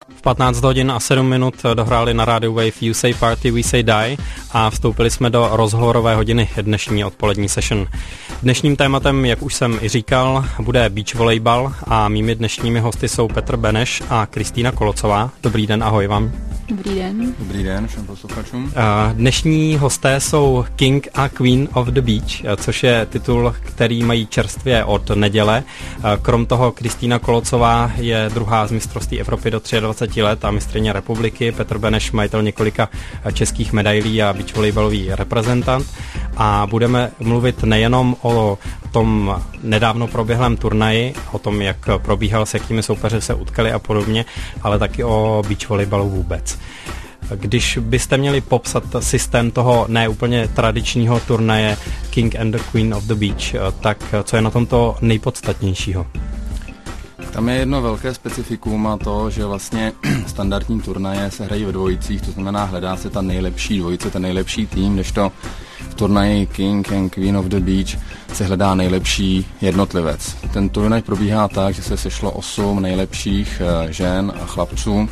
V 15 hodin a 7 minut dohráli na rádiu Wave You Say Party, We Say Die a vstoupili jsme do rozhovorové hodiny dnešní odpolední session. Dnešním tématem, jak už jsem i říkal, bude beach volejbal a mými dnešními hosty jsou Petr Beneš a Kristýna Kolocová. Dobrý den, ahoj vám. Dobrý den. Dobrý den všem posluchačům. Dnešní hosté jsou King a Queen of the Beach, což je titul, který mají čerstvě od neděle. Krom toho Kristýna Kolocová je druhá z mistrovství Evropy do 23 let a mistryně republiky. Petr Beneš, majitel několika českých medailí a beach volejbalový reprezentant. A budeme mluvit nejenom o tom nedávno proběhlém turnaji, o tom, jak probíhal, s jakými soupeři se utkali a podobně, ale taky o beach volejbalu vůbec. Když byste měli popsat systém toho neúplně tradičního turnaje King and the Queen of the Beach, tak co je na tomto nejpodstatnějšího? Tam je jedno velké specifikum a to, že vlastně standardní turnaje se hrají ve dvojicích, to znamená hledá se ta nejlepší dvojice, ten nejlepší tým, kdežto v turnaji King and Queen of the Beach se hledá nejlepší jednotlivec. Ten turnaj probíhá tak, že se sešlo 8 nejlepších žen a chlapců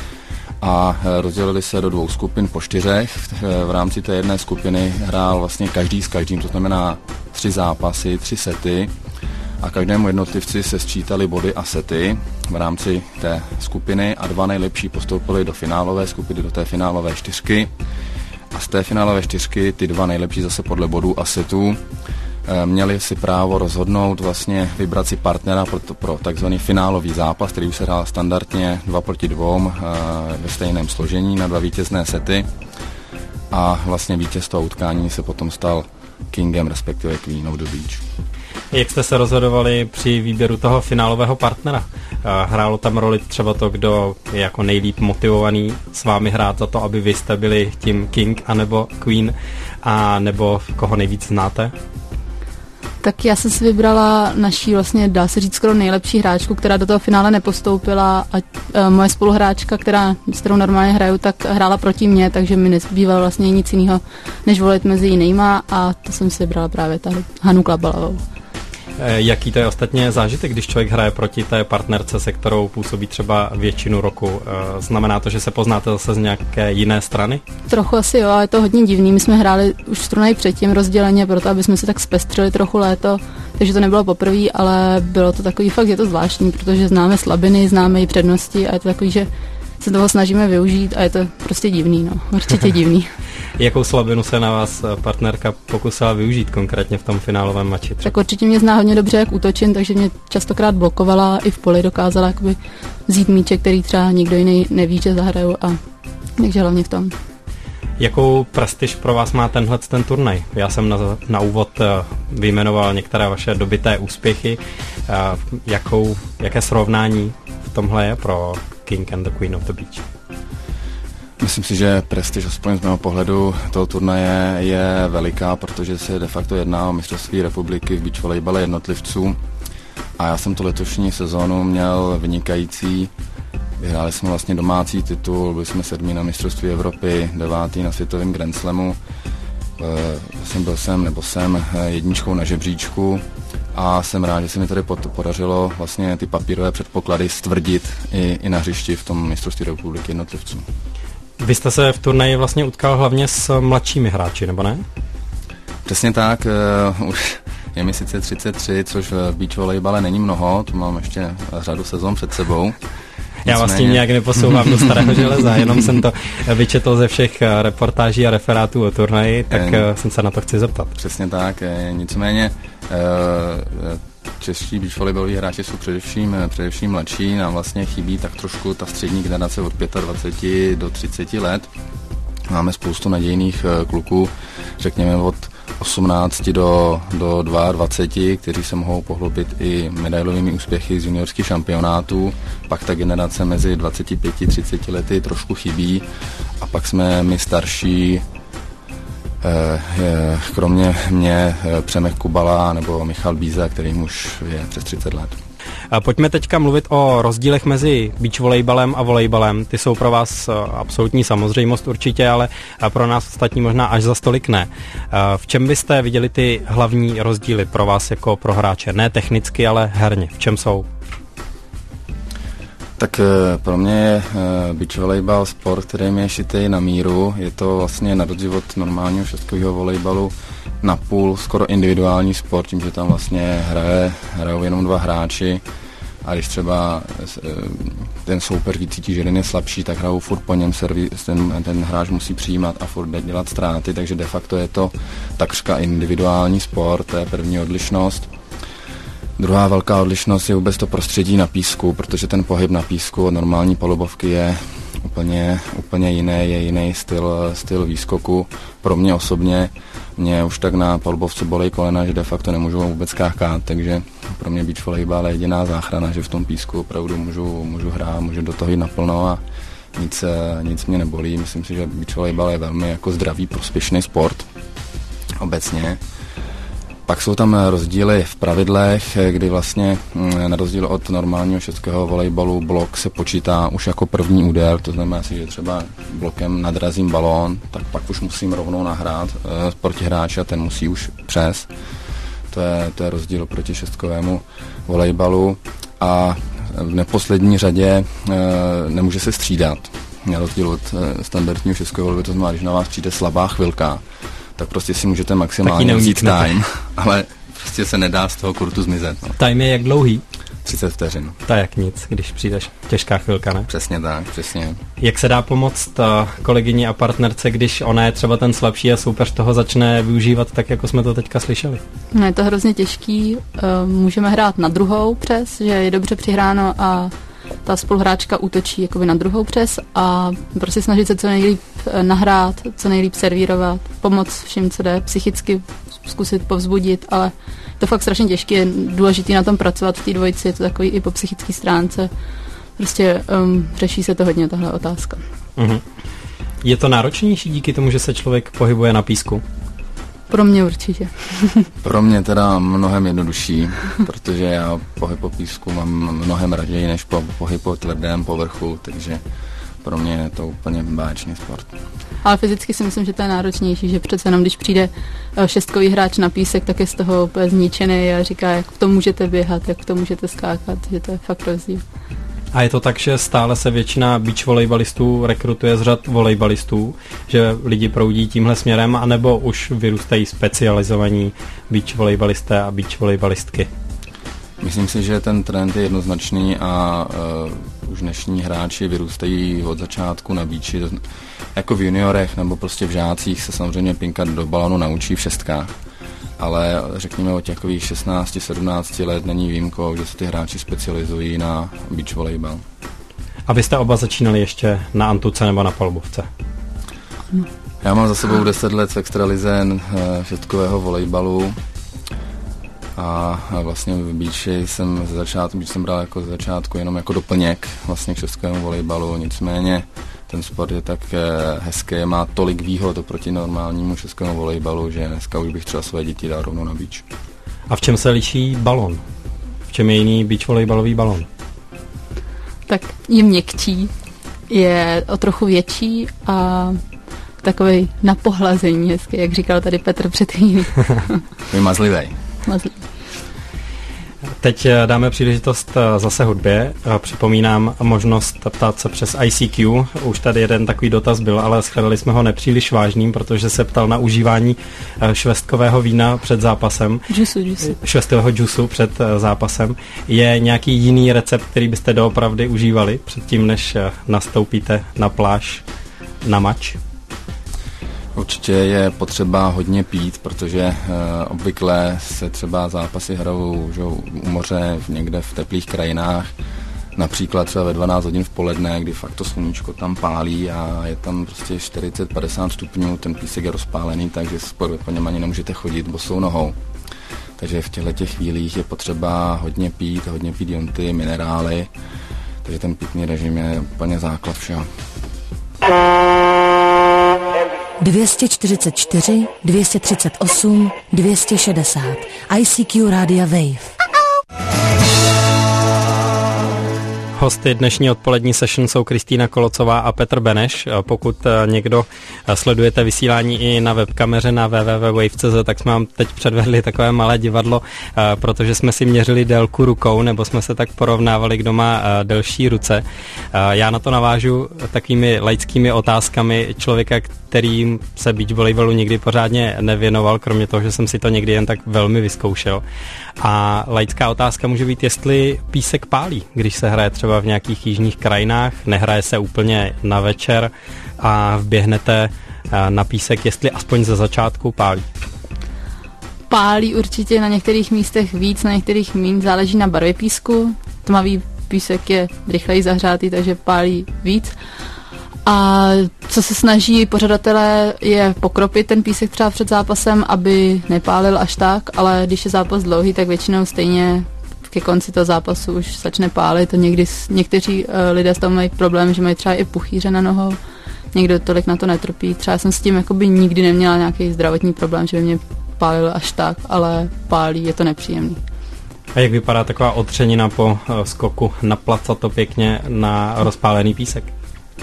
a rozdělili se do 2 skupin po 4. V rámci té jedné skupiny hrál vlastně každý s každým, to znamená 3 zápasy, 3 sety a každému jednotlivci se sčítali body a sety v rámci té skupiny a 2 nejlepší postoupili do finálové skupiny, do té finálové 4. A z té finálové 4 ty 2 nejlepší zase podle bodů a setů měli si právo rozhodnout, vlastně vybrat si partnera pro takzvaný finálový zápas, který už se hrál standardně 2 proti 2 ve stejném složení na 2 vítězné sety a vlastně vítěz toho utkání se potom stal Kingem, respektive Queen of the Beach. Jak jste se rozhodovali při výběru toho finálového partnera? Hrálo tam roli třeba to, kdo je jako nejlíp motivovaný s vámi hrát za to, aby vy jste byli tím King anebo Queen, a nebo koho nejvíc znáte? Tak já jsem si vybrala naší vlastně, dá se říct, skoro nejlepší hráčku, která do toho finále nepostoupila a moje spoluhráčka, s kterou normálně hraju, tak hrála proti mně, takže mi nezbývalo vlastně nic jiného, než volit mezi jinýma a to jsem si vybrala právě tady Hanu Klabalovou. Jaký to je ostatně zážitek, když člověk hraje proti té partnerce, se kterou působí třeba většinu roku? Znamená to, že se poznáte zase z nějaké jiné strany? Trochu asi jo, ale je to hodně divný. My jsme hráli už turnaj předtím rozděleně, proto aby jsme si tak zpestřili trochu léto, takže to nebylo poprvé, ale bylo to takový fakt, je to zvláštní, protože známe slabiny, známe i přednosti a je to takový, že se toho snažíme využít a je to prostě divný, no, určitě divný. Jakou slabinu se na vás partnerka pokusila využít konkrétně v tom finálovém mači? Tak určitě mě zná hodně dobře, jak útočím, takže mě častokrát blokovala, i v poli dokázala jakoby vzít míče, který třeba nikdo jiný neví, že zahraju, a takže hlavně v tom. Jakou prestiž pro vás má ten turnaj? Já jsem na úvod vyjmenoval některé vaše dobyté úspěchy. Jaké srovnání v tomhle je pro King and the Queen of the Beach? Myslím si, že prestiž, aspoň z mého pohledu, toho turnaje je veliká, protože se de facto jedná o mistrovství republiky v beach volejbale jednotlivců a já jsem tu letošní sezónu měl vynikající. Vyhráli jsme vlastně domácí titul, byli jsme 7. na mistrovství Evropy, 9. na světovém Grand Slamu. Jsem jedničkou na žebříčku a jsem rád, že se mi tady podařilo vlastně ty papírové předpoklady stvrdit i na hřišti v tom mistrovství republiky jednotlivců. Vy jste se v turnaji vlastně utkal hlavně s mladšími hráči, nebo ne? Přesně tak, už je mi sice 33, což v beach volejbale není mnoho, tu mám ještě řadu sezon před sebou. Já vás tím nějak neposouvám do starého železa, jenom jsem to vyčetl ze všech reportáží a referátů o turnaji, tak jsem se na to chci zeptat. Přesně tak, nicméně čeští beach volejbaloví hráči jsou především mladší, nám vlastně chybí tak trošku ta střední generace od 25 do 30 let. Máme spoustu nadějných kluků, řekněme od 18 do 22, kteří se mohou pohlubit i medailovými úspěchy z juniorských šampionátů. Pak ta generace mezi 25-30 lety trošku chybí a pak jsme my starší, kromě mě Přemek Kubala nebo Michal Bíza, který už je přes 30 let. Pojďme teďka mluvit o rozdílech mezi beach volejbalem a volejbalem. Ty jsou pro vás absolutní samozřejmost určitě, ale pro nás ostatní možná až za stolik ne. V čem byste viděli ty hlavní rozdíly pro vás jako pro hráče? Ne technicky, ale herně. V čem jsou? Tak pro mě je beach volejbal sport, který mi je šitý na míru. Je to vlastně na rozdíl od normálního šestkového volejbalu napůl skoro individuální sport, tím, že tam vlastně hrajou jenom 2 hráči a když třeba ten soupeř cítí, že jeden je slabší, tak hrajou furt po něm, ten hráč musí přijímat a furt dělat ztráty, takže de facto je to takřka individuální sport, to je první odlišnost. Druhá velká odlišnost je vůbec to prostředí na písku, protože ten pohyb na písku od normální palubovky je úplně jiný, je jiný styl výskoku. Pro mě osobně, mě už tak na palubovce bolej kolena, že de facto nemůžu vůbec skákat, takže pro mě beach volejbal je jediná záchrana, že v tom písku opravdu můžu hrát, můžu do toho jít naplno a nic mě nebolí. Myslím si, že beach volejbal je velmi jako zdravý, prospěšný sport obecně. Pak jsou tam rozdíly v pravidlech, kdy vlastně na rozdíl od normálního šestkového volejbalu blok se počítá už jako první úder, to znamená si, že třeba blokem nadrazím balón, tak pak už musím rovnou nahrát protihráče a ten musí už přes. To je rozdíl proti šestkovému volejbalu a v neposlední řadě nemůže se střídat. Na rozdíl od standardního šestkového volejbalu, to znamená, když na vás přijde slabá chvilka, tak prostě si můžete maximálně vzít time, ale prostě se nedá z toho kurtu zmizet. No. Time je jak dlouhý? 30 vteřin. To je jak nic, když přijdeš těžká chvilka, ne? Přesně tak, přesně. Jak se dá pomoct kolegyni a partnerce, když ona je třeba ten slabší a soupeř toho začne využívat tak, jako jsme to teďka slyšeli? No, je to hrozně těžký. Můžeme hrát na druhou přes, že je dobře přihráno a ta spoluhráčka útočí jakoby na druhou přes a prostě snažit se co nejlíp nahrát, co nejlíp servírovat, pomoct všem, co jde, psychicky zkusit povzbudit, ale to fakt strašně těžké, je důležité na tom pracovat v té dvojici, je to takový i po psychické stránce. Prostě řeší se to hodně, tahle otázka. Mhm. Je to náročnější díky tomu, že se člověk pohybuje na písku? Pro mě určitě. Pro mě teda mnohem jednodušší, protože já pohyb po písku mám mnohem raději než pohyb po tvrdém povrchu, takže pro mě je to úplně báječný sport. Ale fyzicky si myslím, že to je náročnější, že přece jenom když přijde šestkový hráč na písek, tak je z toho úplně zničený a říká, jak v tom můžete běhat, jak v tom můžete skákat, že to je fakt rozdíl. A je to tak, že stále se většina beach volejbalistů rekrutuje z řad volejbalistů, že lidi proudí tímhle směrem, anebo už vyrůstají specializovaní beach volejbalisté a beach volejbalistky? Myslím si, že ten trend je jednoznačný a už dnešní hráči vyrůstají od začátku na beachi. Jako v juniorech nebo prostě v žácích se samozřejmě pinkat do balonu naučí v šestkách. Ale řekněme od takových 16-17 let není výjimkou, že se ty hráči specializují na beach volejbal. A vy jste oba začínali ještě na antuce nebo na palubovce? Já mám za sebou 10 let v extralize šestkového volejbalu a vlastně v beachi jsem bral jako ze začátku jenom jako doplněk vlastně k šestkovému volejbalu, nicméně ten sport je tak hezký, má tolik výhod oproti normálnímu šestkovému volejbalu, že dneska už bych třeba své děti dal rovnou na beach. A v čem se liší balon? V čem je jiný beach volejbalový balon? Tak je měkčí, je o trochu větší a takový na pohlazení hezký, jak říkal tady Petr před chvílí. Je mazlivý. Teď dáme příležitost zase hudbě. Připomínám možnost ptát se přes ICQ. Už tady jeden takový dotaz byl, ale shledali jsme ho nepříliš vážným, protože se ptal na užívání švestkového vína před zápasem. Švestkového džusu před zápasem. Je nějaký jiný recept, který byste doopravdy užívali předtím, než nastoupíte na pláž na mač? Určitě je potřeba hodně pít, protože obvykle se třeba zápasy hrajou u moře někde v teplých krajinách, například třeba ve 12 hodin v poledne, kdy fakt to sluníčko tam pálí a je tam prostě 40-50 stupňů, ten písek je rozpálený, takže po něm ani nemůžete chodit bosou nohou. Takže v těchto chvílích je potřeba hodně pít jonty, minerály, takže ten pitný režim je úplně základ všeho. 244, 238, 260. ICQ Rádia Wave. Hosty dnešní odpolední session jsou Kristýna Kolocová a Petr Beneš. Pokud někdo sledujete vysílání i na webkameře na www.wave.cz, tak jsme vám teď předvedli takové malé divadlo, protože jsme si měřili délku rukou, nebo jsme se tak porovnávali, kdo má delší ruce. Já na to navážu takovými laickými otázkami člověka, kterým se beach volleyballu nikdy pořádně nevěnoval, kromě toho, že jsem si to někdy jen tak velmi vyzkoušel. A laická otázka může být, jestli písek pálí, když se hraje třeba v nějakých jižních krajinách, nehraje se úplně na večer a vběhnete na písek, jestli aspoň ze začátku pálí. Pálí určitě na některých místech víc, na některých míň, záleží na barvě písku. Tmavý písek je rychleji zahřátý, takže pálí víc. A co se snaží pořadatelé je pokropit ten písek třeba před zápasem, aby nepálil až tak, ale když je zápas dlouhý, tak většinou stejně ke konci toho zápasu už začne pálit. To někteří lidé s tom mají problém, že mají třeba i puchýře na nohou, někdo tolik na to netrpí. Třeba jsem s tím jakoby nikdy neměla nějaký zdravotní problém, že by mě pálil až tak, ale pálí, je to nepříjemný. A jak vypadá taková otřenina po skoku? Naplacat to pěkně na rozpálený písek?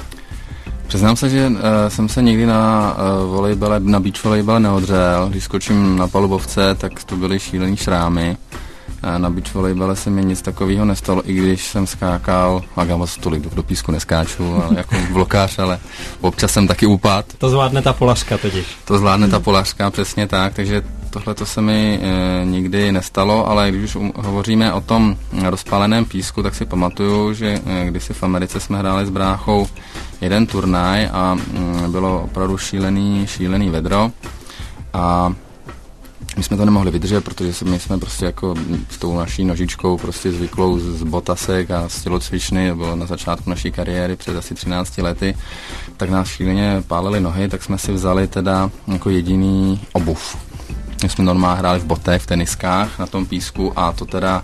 Přiznám se, že jsem se nikdy na beach volejbale neodřel. Když skočím na palubovce, tak to byly šílený šrámy. Na beach volejbale se mi nic takového nestalo, i když jsem skákal, a já moc tolik do písku neskáču, ale jako blokář, ale občas jsem taky upad. To zvládne ta polařka totiž. To zvládne ta polařka, přesně tak, takže tohle to se mi nikdy nestalo, ale když už hovoříme o tom rozpáleném písku, tak si pamatuju, že kdysi v Americe jsme hráli s bráchou jeden turnaj a bylo opravdu šílený vedro a my jsme to nemohli vydržet, protože my jsme prostě jako s tou naší nožičkou prostě zvyklou z botasek a z tělocvičny, to bylo na začátku naší kariéry před asi 13 lety, tak nás šíleně pálily nohy, tak jsme si vzali teda jako jediný obuv. My jsme normálně hráli v botech, v teniskách na tom písku a to teda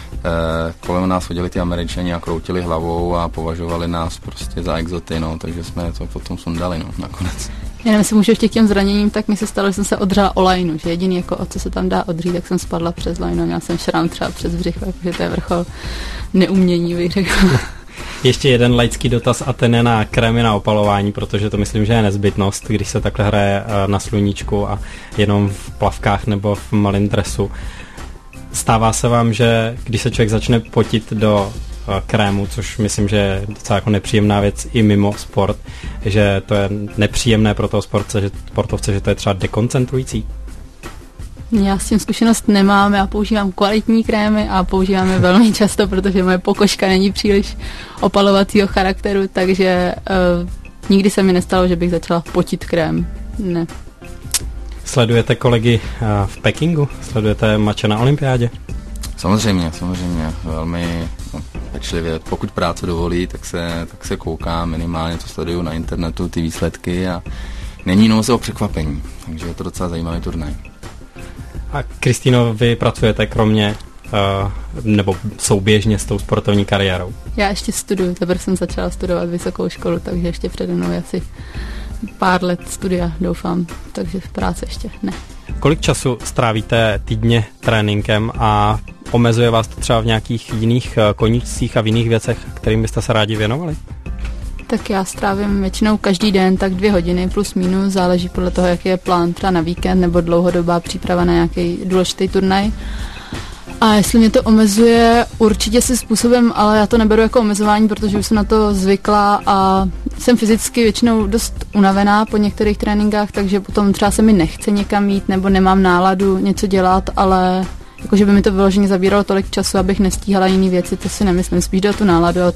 kolem nás chodili ty Američani a kroutili hlavou a považovali nás prostě za exoty, no, takže jsme to potom sundali, no, nakonec. Já nevím, jestli můžu ještě k těm zraněním, tak mi se stalo, že jsem se odřela o lajnu, že jediný, jako o co se tam dá odřít, tak jsem spadla přes lajnu, měla jsem šrám třeba přes břicho, takže to je vrchol neumění, bych řekla. Ještě jeden laický dotaz a ten je na krémy na opalování, protože to myslím, že je nezbytnost, když se takhle hraje na sluníčku a jenom v plavkách nebo v malém dresu. Stává se vám, že když se člověk začne potit do krému, což myslím, že je docela jako nepříjemná věc i mimo sport, že to je nepříjemné pro toho sportovce, že to je třeba dekoncentrující? Já s tím zkušenost nemám, já používám kvalitní krémy a používám je velmi často, protože moje pokožka není příliš opalovacího charakteru, takže nikdy se mi nestalo, že bych začala potit krém. Ne. Sledujete kolegy v Pekingu? Sledujete mače na olympiádě? Samozřejmě, velmi pečlivě. Pokud práce dovolí, tak se koukám, minimálně to sleduju na internetu, ty výsledky a není nouze o překvapení, takže je to docela zajímavý turnaj. A Kristýno, vy pracujete kromě nebo souběžně s tou sportovní kariérou? Já ještě studuju, teprve jsem začala studovat vysokou školu, takže ještě přede mnou asi pár let studia, doufám, takže v práci ještě ne. Kolik času strávíte týdně tréninkem a omezuje vás to třeba v nějakých jiných koníčcích a v jiných věcech, kterým byste se rádi věnovali? Tak já strávím většinou každý den tak 2 hodiny plus minus, záleží podle toho, jaký je plán třeba na víkend nebo dlouhodobá příprava na nějaký důležitý turnaj. A jestli mě to omezuje, určitě si způsobem, ale já to neberu jako omezování, protože už jsem na to zvykla a jsem fyzicky většinou dost unavená po některých tréninkách, takže potom třeba se mi nechce někam jít nebo nemám náladu něco dělat, ale jakože by mi to vyloženě zabíralo tolik času, abych nestíhala jiné věci, to si nemyslím. Spíš jde o tu náladu a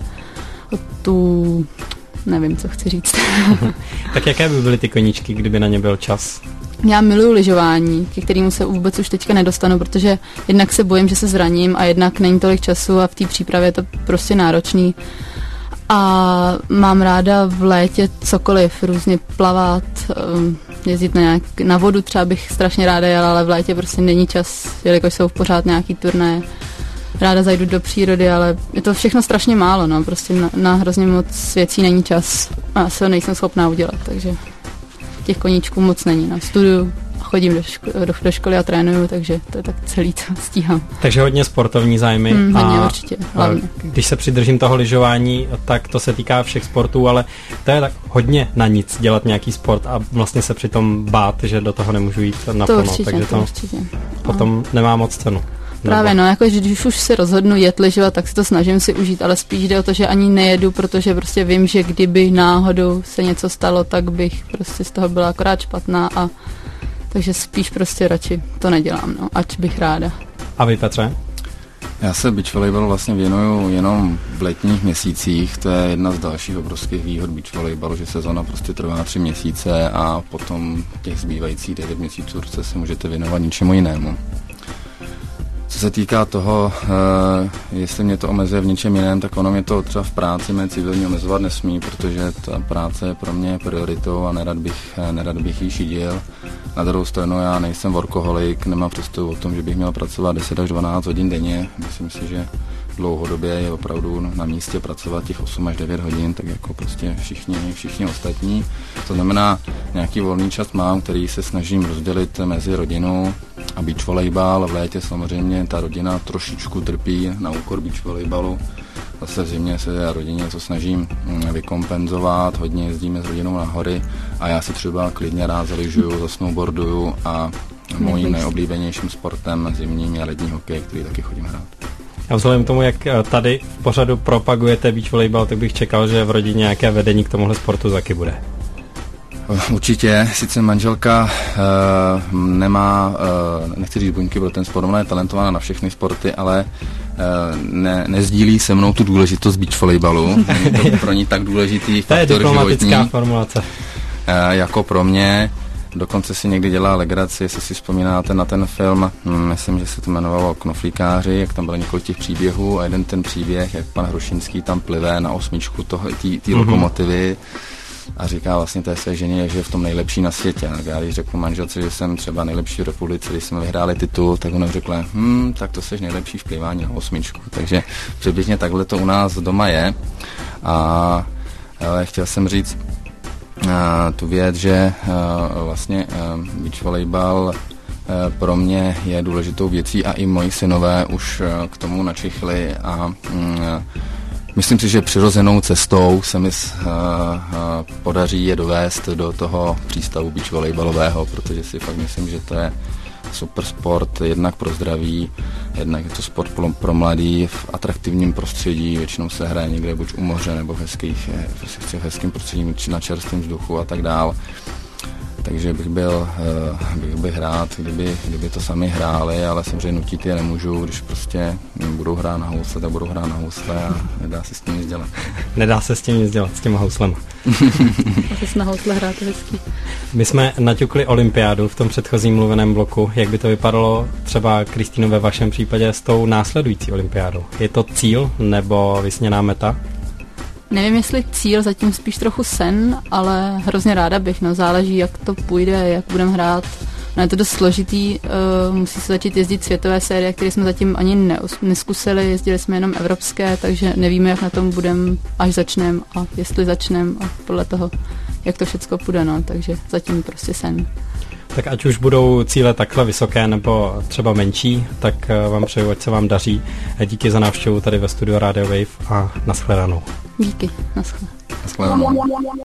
nevím, co chci říct. Tak jaké by byly ty koníčky, kdyby na ně byl čas? Já miluju lyžování, ke kterému se vůbec už teďka nedostanu, protože jednak se bojím, že se zraním a jednak není tolik času a v té přípravě je to prostě náročný. A mám ráda v létě cokoliv, různě plavat, jezdit na vodu, třeba bych strašně ráda jela, ale v létě prostě není čas, jelikož jsou pořád nějaký turnaje. Ráda zajdu do přírody, ale je to všechno strašně málo, no, prostě na hrozně moc věcí není čas a já se ho nejsem schopná udělat, takže těch koníčků moc není, no. Studuju a chodím do školy a trénuju, takže to je tak celý, co stíhám. Takže hodně sportovní zájmy. Hodně určitě, hlavně. Když se přidržím toho lyžování, tak to se týká všech sportů, ale to je tak hodně na nic dělat nějaký sport a vlastně se přitom bát, že do toho nemůžu jít naplno. Takže to určitě. Potom nemá moc cenu. Právě, no, jako když už se rozhodnu jet lyžovat, tak si to snažím si užít, ale spíš jde o to, že ani nejedu, protože prostě vím, že kdyby náhodou se něco stalo, tak bych prostě z toho byla akorát špatná a takže spíš prostě radši to nedělám, no, ať bych ráda. A vy, Petře? Já se beach volejbalu vlastně věnuju jenom v letních měsících, to je jedna z dalších obrovských výhod beach volejbalu, že sezona prostě trvá 3 měsíce a potom těch zbývajících 9 měsíců se můžete věnovat ničemu jinému. Co se týká toho, jestli mě to omezuje v něčem jiném, tak ono mě to třeba v práci mé civilní omezovat nesmí, protože ta práce je pro mě prioritou a nerad bych ji šidil. Na druhou stranu já nejsem workoholik, nemám představu o tom, že bych měl pracovat 10 až 12 hodin denně. Myslím si, že dlouhodobě je opravdu na místě pracovat těch 8 až 9 hodin, tak jako prostě všichni ostatní. To znamená, nějaký volný čas mám, který se snažím rozdělit mezi rodinou a beach volejbal. V létě samozřejmě ta rodina trošičku trpí na úkor beach volejbalu. Zase v zimě se rodině to snažím vykompenzovat, hodně jezdíme s rodinou na hory a já si třeba klidně rád zalyžuju, zasnowboarduju a mojím nejoblíbenějším sportem zimním je lední hokej, který taky chodím hrát. A vzhledem k tomu, jak tady v pořadu propagujete beach volejbal, tak bych čekal, že v rodině nějaké vedení k tomuhle sportu taky bude. Určitě, sice manželka nemá, nechci říct buňky, protože ten sport, ona je talentovaná na všechny sporty, ale nezdílí se mnou tu důležitost beach volejbalu. Je to pro ní tak důležitý faktor životní. To je diplomatická formulace. Jako pro mě. Dokonce si někdy dělá legraci, jestli si vzpomínáte na ten film, myslím, že se to jmenovalo Knoflíkáři, jak tam bylo několik těch příběhů a jeden ten příběh, jak pan Hrošinský tam plive na 8 té lokomotivy a říká vlastně té své ženě, že je v tom nejlepší na světě. Tak já když řeknu manželce, že jsem třeba nejlepší v republice, když jsme vyhráli titul, tak ona řekla, tak to jsi nejlepší v plivání na 8. Takže přibližně takhle to u nás doma je. A ale chtěl jsem říct tu věc, že vlastně beach volejbal pro mě je důležitou věcí a i moji synové už k tomu načichli a myslím si, že přirozenou cestou se mi podaří je dovést do toho přístavu beach volejbalového, protože si fakt myslím, že to je super sport, jednak pro zdraví, jednak je to sport pro mladý v atraktivním prostředí, většinou se hraje někde buď u moře nebo v hezkém prostředí či na čerstvém vzduchu a tak dál. Takže bych byl rád, kdyby to sami hráli, ale samozřejmě nutit je nemůžu, když prostě budou hrát na housle, tak budou hrát na housle a nedá se s tím nic dělat. Nedá se s tím nic dělat, s těma houslema. Na housle hrát hezký. My jsme naťukli olympiádu v tom předchozím mluveném bloku. Jak by to vypadalo třeba, Kristýno, ve vašem případě s tou následující olympiádou? Je to cíl nebo vysněná meta? Nevím, jestli cíl, zatím spíš trochu sen, ale hrozně ráda bych, no záleží, jak to půjde, jak budeme hrát. No je to dost složitý, musí se začít jezdit světové série, které jsme zatím ani neskusili, jezdili jsme jenom evropské, takže nevíme, jak na tom budeme, až začneme a jestli začneme a podle toho, jak to všecko půjde, no, takže zatím prostě sen. Tak ať už budou cíle takhle vysoké nebo třeba menší, tak vám přeju, ať se vám daří. Díky za návštěvu tady ve studiu Radio Wave a nashledanou. Díky, nashledanou.